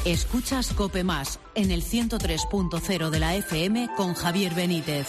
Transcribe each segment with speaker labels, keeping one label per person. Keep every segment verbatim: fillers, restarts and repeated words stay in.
Speaker 1: Escuchas COPE Más en el ciento tres punto cero de la F M con Javier Benítez.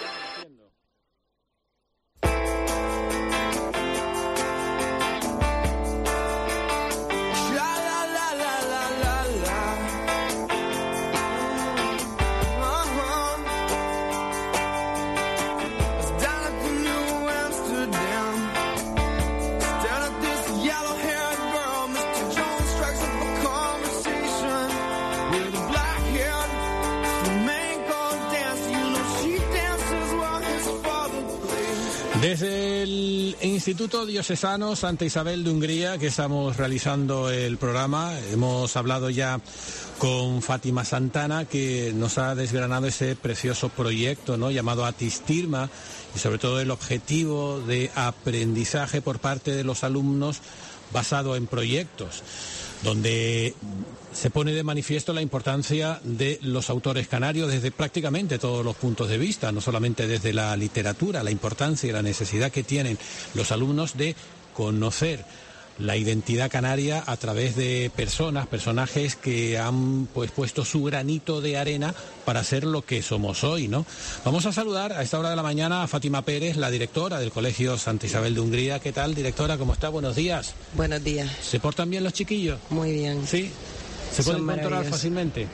Speaker 2: Desde el Instituto Diocesano Santa Isabel de Hungría, que estamos realizando el programa, hemos hablado ya con Fátima Santana, que nos ha desgranado ese precioso proyecto, ¿no?, llamado Atistirma, y sobre todo el objetivo de aprendizaje por parte de los alumnos basado en proyectos, donde se pone de manifiesto la importancia de los autores canarios desde prácticamente todos los puntos de vista, no solamente desde la literatura, la importancia y la necesidad que tienen los alumnos de conocer la identidad canaria a través de personas, personajes que han pues puesto su granito de arena para ser lo que somos hoy, ¿no? Vamos a saludar a esta hora de la mañana a Fátima Pérez, la directora del Colegio Santa Isabel de Hungría. ¿Qué tal, directora? ¿Cómo está? Buenos días.
Speaker 3: Buenos días.
Speaker 2: ¿Se portan bien los chiquillos?
Speaker 3: Muy bien.
Speaker 2: ¿Sí? ¿Se pueden controlar fácilmente?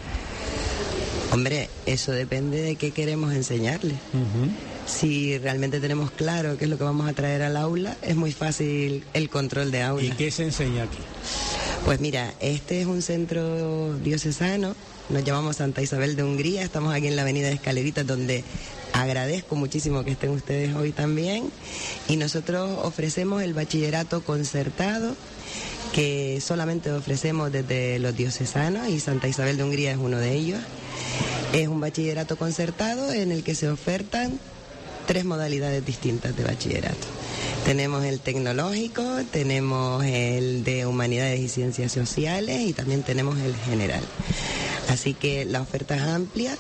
Speaker 3: Hombre, eso depende de qué queremos enseñarles. Uh-huh. Si realmente tenemos claro qué es lo que vamos a traer al aula, es muy fácil el control de aula.
Speaker 2: ¿Y qué se enseña aquí?
Speaker 3: Pues mira, este es un centro diocesano, nos llamamos Santa Isabel de Hungría, estamos aquí en la avenida de Escaleritas, donde agradezco muchísimo que estén ustedes hoy también, y nosotros ofrecemos el bachillerato concertado, que solamente ofrecemos desde los diocesanos, y Santa Isabel de Hungría es uno de ellos. Es un bachillerato concertado en el que se ofertan tres modalidades distintas de bachillerato. Tenemos el tecnológico, tenemos el de humanidades y ciencias sociales y también tenemos el general. Así que la oferta es amplia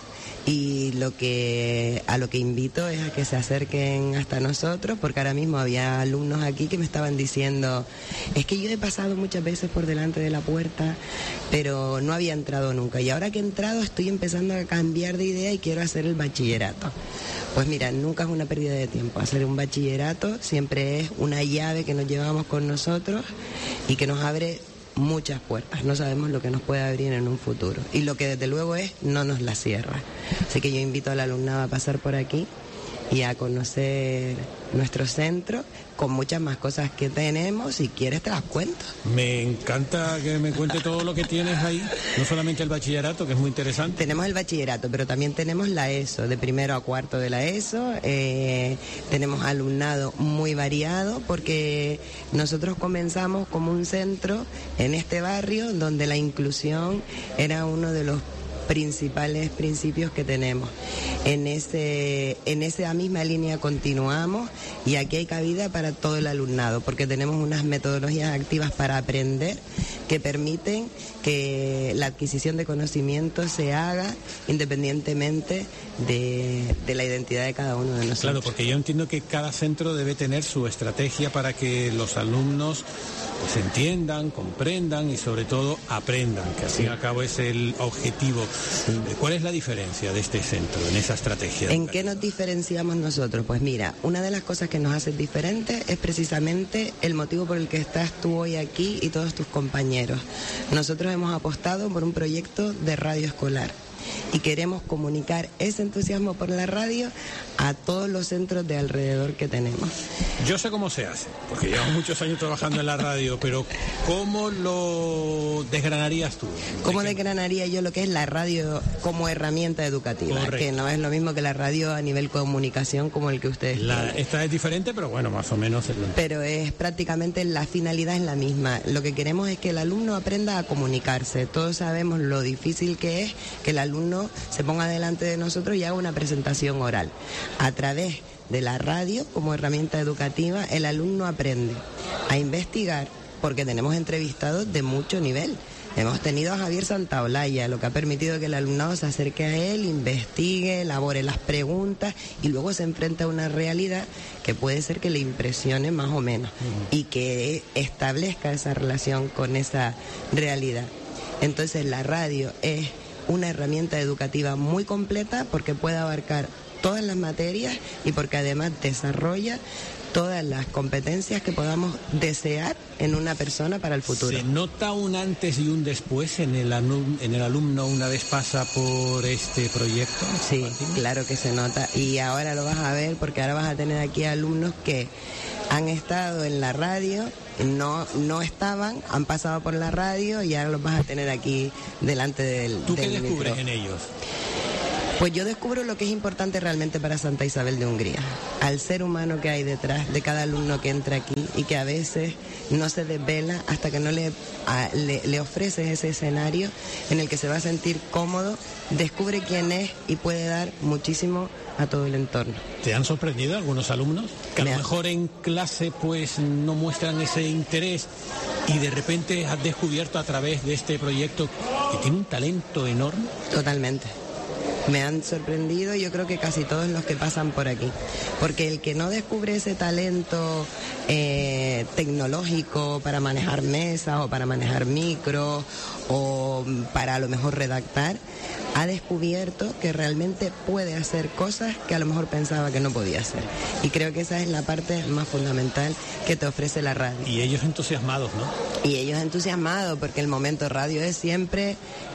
Speaker 3: y lo que a lo que invito es a que se acerquen hasta nosotros, porque ahora mismo había alumnos aquí que me estaban diciendo, es que yo he pasado muchas veces por delante de la puerta, pero no había entrado nunca, y ahora que he entrado estoy empezando a cambiar de idea y quiero hacer el bachillerato. Pues mira, nunca es una pérdida de tiempo. Hacer un bachillerato siempre es una llave que nos llevamos con nosotros y que nos abre muchas puertas. No sabemos lo que nos puede abrir en un futuro. Y lo que desde luego es, no nos la cierra. Así que yo invito al alumnado a pasar por aquí y a conocer nuestro centro con muchas más cosas que tenemos. Si quieres te las cuento.
Speaker 2: Me encanta que me cuente todo lo que tienes ahí, no solamente el bachillerato, que es muy interesante.
Speaker 3: Tenemos el bachillerato, pero también tenemos la ESO, de primero a cuarto de la ESO. Eh, tenemos alumnado muy variado, porque nosotros comenzamos como un centro en este barrio donde la inclusión era uno de los principales principios que tenemos. En ese, en esa misma línea continuamos, y aquí hay cabida para todo el alumnado, porque tenemos unas metodologías activas para aprender que permiten que la adquisición de conocimiento se haga independientemente de, de la identidad de cada uno de nosotros.
Speaker 2: Claro, porque yo entiendo que cada centro debe tener su estrategia para que los alumnos pues entiendan, comprendan y sobre todo aprendan, que al fin y al cabo es el objetivo. ¿Cuál es la diferencia de este centro en esa estrategia?
Speaker 3: ¿En qué nos diferenciamos nosotros? Pues mira, una de las cosas que nos hace diferentes es precisamente el motivo por el que estás tú hoy aquí y todos tus compañeros. Nosotros hemos apostado por un proyecto de radio escolar y queremos comunicar ese entusiasmo por la radio a todos los centros de alrededor que tenemos.
Speaker 2: Yo sé cómo se hace, porque llevo muchos años trabajando en la radio, pero ¿cómo lo desgranarías tú?
Speaker 3: ¿Cómo desgranaría yo lo que es la radio como herramienta educativa? Correcto. Que no es lo mismo que la radio a nivel comunicación como el que ustedes
Speaker 2: la,
Speaker 3: tienen.
Speaker 2: Esta es diferente, pero bueno, más o menos. Es lo...
Speaker 3: Pero es prácticamente, la finalidad es la misma. Lo que queremos es que el alumno aprenda a comunicarse. Todos sabemos lo difícil que es que el alumno se ponga delante de nosotros y haga una presentación oral. A través de la radio como herramienta educativa, el alumno aprende a investigar, porque tenemos entrevistados de mucho nivel. Hemos tenido a Javier Santaolalla, lo que ha permitido que el alumnado se acerque a él, investigue, elabore las preguntas y luego se enfrenta a una realidad que puede ser que le impresione más o menos, uh-huh, y que establezca esa relación con esa realidad. Entonces la radio es una herramienta educativa muy completa porque puede abarcar todas las materias y porque además desarrolla todas las competencias que podamos desear en una persona para el futuro.
Speaker 2: ¿Se nota un antes y un después en el, alum- en el alumno una vez pasa por este proyecto?
Speaker 3: Sí, claro que se nota, y ahora lo vas a ver porque ahora vas a tener aquí alumnos que han estado en la radio, no no estaban, han pasado por la radio y ahora los vas a tener aquí delante del
Speaker 2: ¿Tú
Speaker 3: del
Speaker 2: qué descubres
Speaker 3: micro.
Speaker 2: en ellos?
Speaker 3: Pues yo descubro lo que es importante realmente para Santa Isabel de Hungría, al ser humano que hay detrás de cada alumno que entra aquí y que a veces no se desvela hasta que no le, a, le, le ofreces ese escenario en el que se va a sentir cómodo, descubre quién es y puede dar muchísimo a todo el entorno.
Speaker 2: ¿Te han sorprendido algunos alumnos? Que a
Speaker 3: Me
Speaker 2: lo
Speaker 3: ha-
Speaker 2: mejor en clase pues no muestran ese interés y de repente has descubierto a través de este proyecto que tiene un talento enorme.
Speaker 3: Totalmente. Me han sorprendido, yo creo que casi todos los que pasan por aquí, porque el que no descubre ese talento eh, tecnológico para manejar mesas o para manejar micros o para a lo mejor redactar, ha descubierto que realmente puede hacer cosas que a lo mejor pensaba que no podía hacer. Y creo que esa es la parte más fundamental que te ofrece la radio.
Speaker 2: Y ellos entusiasmados, ¿no?
Speaker 3: Y ellos entusiasmados porque el momento radio es siempre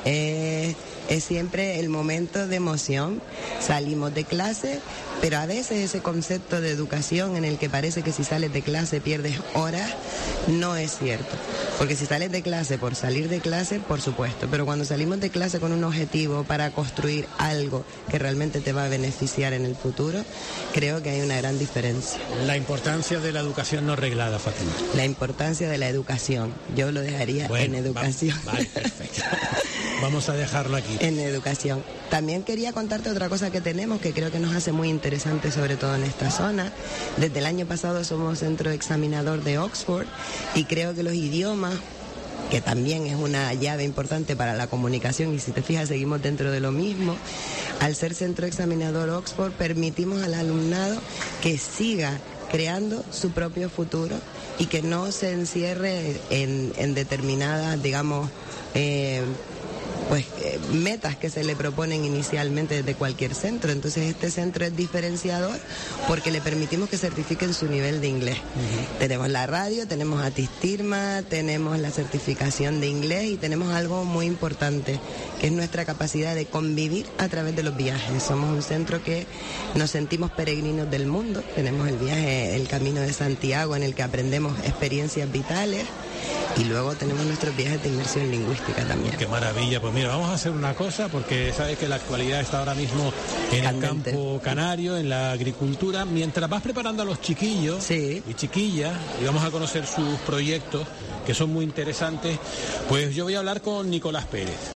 Speaker 3: eh, es siempre el momento de emoción. Salimos de clase, pero a veces ese concepto de educación en el que parece que si sales de clase pierdes horas, no es cierto. Porque si sales de clase por salir de clase, por supuesto, pero cuando salimos de clase con un objetivo para construir algo que realmente te va a beneficiar en el futuro, creo que hay una gran diferencia.
Speaker 2: La importancia de la educación no reglada, Fátima.
Speaker 3: La importancia de la educación, yo lo dejaría
Speaker 2: Bueno,
Speaker 3: en educación.
Speaker 2: va- vale, perfecto. Vamos a dejarlo aquí.
Speaker 3: En educación. También quería contarte otra cosa que tenemos que creo que nos hace muy interesante, sobre todo en esta zona. Desde el año pasado somos centro examinador de Oxford y creo que los idiomas, que también es una llave importante para la comunicación, y si te fijas seguimos dentro de lo mismo, al ser centro examinador Oxford permitimos al alumnado que siga creando su propio futuro y que no se encierre en, en determinadas, digamos, eh, pues eh, metas que se le proponen inicialmente desde cualquier centro. Entonces este centro es diferenciador porque le permitimos que certifiquen su nivel de inglés. Uh-huh. Tenemos la radio, tenemos a Tistirma, tenemos la certificación de inglés y tenemos algo muy importante, que es nuestra capacidad de convivir a través de los viajes. Somos un centro que nos sentimos peregrinos del mundo. Tenemos el viaje, el Camino de Santiago, en el que aprendemos experiencias vitales. Y luego tenemos nuestros viajes de inmersión lingüística también.
Speaker 2: Qué maravilla. Pues mira, vamos a hacer una cosa, porque sabes que la actualidad está ahora mismo en Candente. El campo canario, en la agricultura. Mientras vas preparando a los chiquillos
Speaker 3: sí.
Speaker 2: y chiquillas, y vamos a conocer sus proyectos, que son muy interesantes, pues yo voy a hablar con Nicolás Pérez.